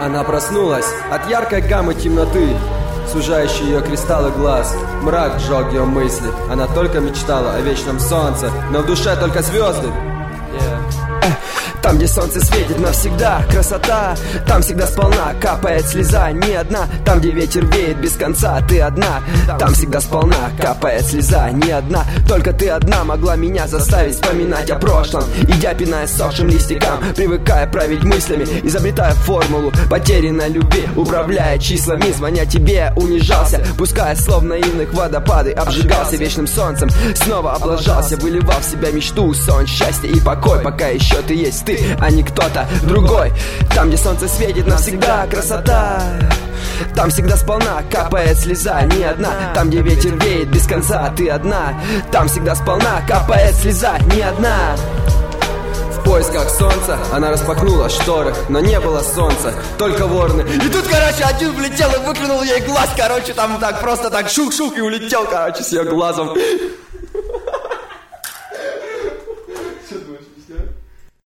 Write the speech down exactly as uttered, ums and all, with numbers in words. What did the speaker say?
Она проснулась от яркой гаммы темноты, сужающие ее кристаллы глаз. Мрак сжег ее мысли. Она только мечтала о вечном солнце, но в душе только звезды. yeah. Там, где солнце светит навсегда, красота. Там всегда сполна капает слеза, не одна. Там, где ветер веет без конца, ты одна. Там всегда сполна капает слеза, не одна. Только ты одна могла меня заставить вспоминать о прошлом, идя пиная сохшим листикам, привыкая править мыслями, изобретая формулу потерянной любви, управляя числами, звоня тебе, унижался, пуская слов наивных водопады, обжигался вечным солнцем, снова облажался, выливал в себя мечту, сон, счастье и покой, пока еще ты есть ты, а не кто-то другой. Там, где солнце светит навсегда, красота. Там всегда сполна капает слеза, не одна. Там, где ветер веет без конца, ты одна. Там всегда сполна капает слеза, не одна. В поисках солнца она распахнула шторы, но не было солнца, только ворны. И тут, короче, один влетел и выклюнул ей глаз. Короче, там так просто так шук-шук и улетел, короче, с ее глазом.